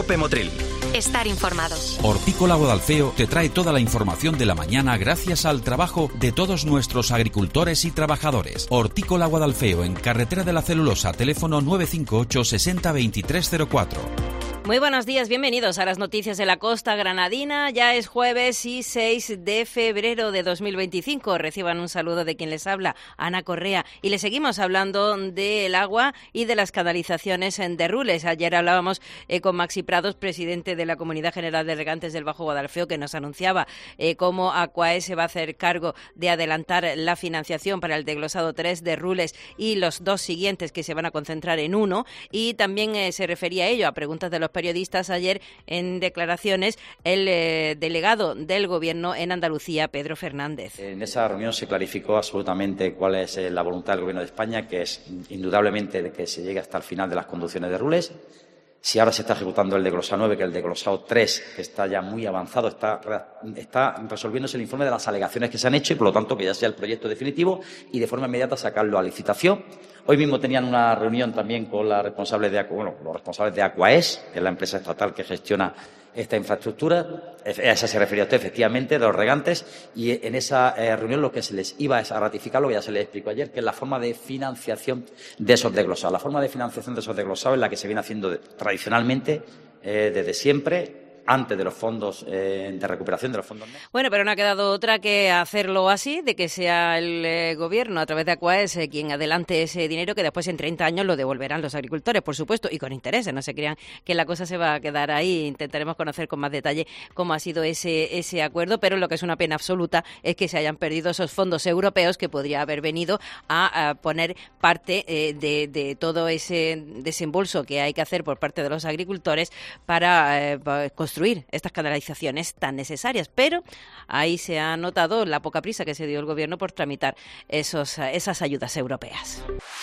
COPE Motril. Estar informados. Hortícola Guadalfeo te trae toda la información de la mañana gracias al trabajo de todos nuestros agricultores y trabajadores. Hortícola Guadalfeo, en Carretera de la Celulosa, teléfono 958 60 2304. Muy buenos días, bienvenidos a las noticias de la costa granadina. Ya es jueves y 6 de febrero de 2025. Reciban un saludo de quien les habla, Ana Correa. Y les seguimos hablando del agua y de las canalizaciones de Rules. Ayer hablábamos con Maxi Prados, presidente de la Comunidad General de Regantes del Bajo Guadalfeo, que nos anunciaba cómo Aquae se va a hacer cargo de adelantar la financiación para el desglosado 3 de Rules y los dos siguientes que se van a concentrar en uno. Y también se refería a ello a preguntas de los periodistas ayer en declaraciones el delegado del Gobierno en Andalucía, Pedro Fernández. En esa reunión se clarificó absolutamente cuál es la voluntad del Gobierno de España, que es indudablemente de que se llegue hasta el final de las conducciones de Rules. Si ahora se está ejecutando el desglosado 9, que el desglosado 3, que está ya muy avanzado, está resolviéndose el informe de las alegaciones que se han hecho y, por lo tanto, que ya sea el proyecto definitivo y de forma inmediata sacarlo a licitación. Hoy mismo tenían una reunión también con los responsables de Aquaes, que es la empresa estatal que gestiona esta infraestructura. A esa se refería usted, efectivamente, de los regantes, y en esa reunión lo que se les iba es a ratificar lo que ya se les explicó ayer, que es la forma de financiación de esos desglosados. La forma de financiación de esos desglosados es la que se viene haciendo tradicionalmente desde siempre, antes de los fondos de recuperación de los fondos. Bueno, pero no ha quedado otra que hacerlo así, de que sea el Gobierno a través de Aquaes quien adelante ese dinero, que después en 30 años lo devolverán los agricultores, por supuesto, y con intereses. No se crean que la cosa se va a quedar ahí. Intentaremos conocer con más detalle cómo ha sido ese acuerdo, pero lo que es una pena absoluta es que se hayan perdido esos fondos europeos que podría haber venido a poner parte de todo ese desembolso que hay que hacer por parte de los agricultores para construir estas canalizaciones tan necesarias, pero ahí se ha notado la poca prisa que se dio el Gobierno por tramitar esas ayudas europeas.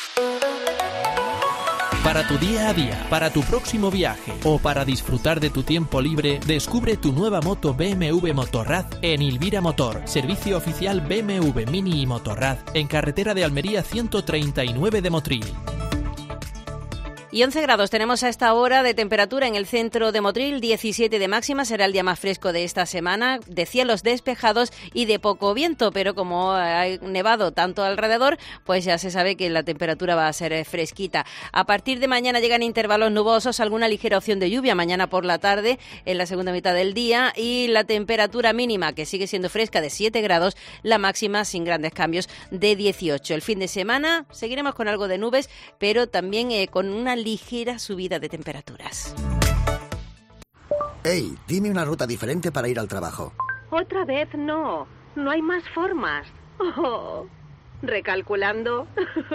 Para tu día a día, para tu próximo viaje o para disfrutar de tu tiempo libre, descubre tu nueva moto BMW Motorrad en Ilvira Motor, servicio oficial BMW Mini y Motorrad, en carretera de Almería 139 de Motril. Y 11 grados tenemos a esta hora de temperatura en el centro de Motril, 17 de máxima, será el día más fresco de esta semana, de cielos despejados y de poco viento, pero como ha nevado tanto alrededor, pues ya se sabe que la temperatura va a ser fresquita. A partir de mañana llegan intervalos nubosos, alguna ligera opción de lluvia mañana por la tarde, en la segunda mitad del día, y la temperatura mínima, que sigue siendo fresca, de 7 grados, la máxima sin grandes cambios de 18. El fin de semana seguiremos con algo de nubes, pero también con una ligera subida de temperaturas. Hey, dime una ruta diferente para ir al trabajo. Otra vez no hay más formas. Oh, recalculando.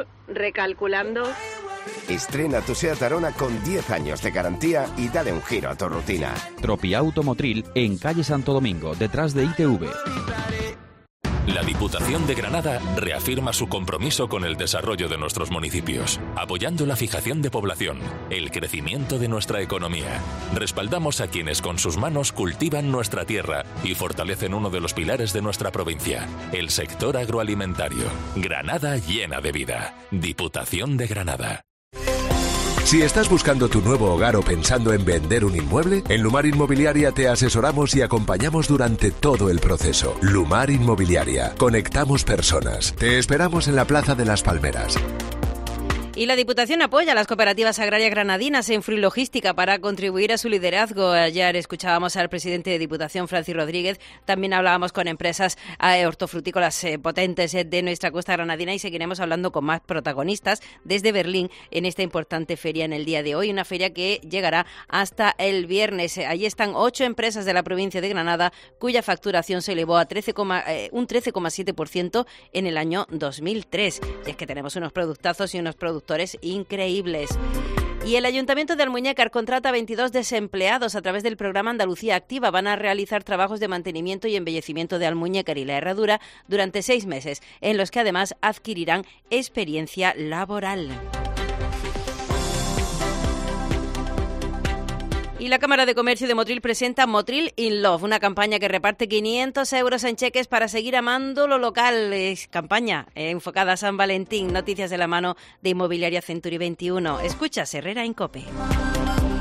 Estrena tu SEAT Arona con 10 años de garantía y dale un giro a tu rutina. Tropiauto Motril, en calle Santo Domingo, detrás de ITV. La Diputación de Granada reafirma su compromiso con el desarrollo de nuestros municipios, apoyando la fijación de población, el crecimiento de nuestra economía. Respaldamos a quienes con sus manos cultivan nuestra tierra y fortalecen uno de los pilares de nuestra provincia, el sector agroalimentario. Granada llena de vida. Diputación de Granada. Si estás buscando tu nuevo hogar o pensando en vender un inmueble, en Lumar Inmobiliaria te asesoramos y acompañamos durante todo el proceso. Lumar Inmobiliaria. Conectamos personas. Te esperamos en la Plaza de las Palmeras. Y la Diputación apoya a las cooperativas agrarias granadinas en Fruilogística para contribuir a su liderazgo. Ayer escuchábamos al presidente de Diputación, Francis Rodríguez. También hablábamos con empresas hortofrutícolas potentes de nuestra costa granadina y seguiremos hablando con más protagonistas desde Berlín en esta importante feria en el día de hoy. Una feria que llegará hasta el viernes. Allí están 8 empresas de la provincia de Granada cuya facturación se elevó a un 13,7% en el año 2003. Y es que tenemos unos productazos y unos productores increíbles. Y el Ayuntamiento de Almuñécar contrata a 22 desempleados a través del programa Andalucía Activa. Van a realizar trabajos de mantenimiento y embellecimiento de Almuñécar y la Herradura durante 6 meses, en los que además adquirirán experiencia laboral. Y la Cámara de Comercio de Motril presenta Motril in Love, una campaña que reparte 500 euros en cheques para seguir amando lo local. Es campaña enfocada a San Valentín. Noticias de la mano de Inmobiliaria Century 21. Escucha Herrera en COPE.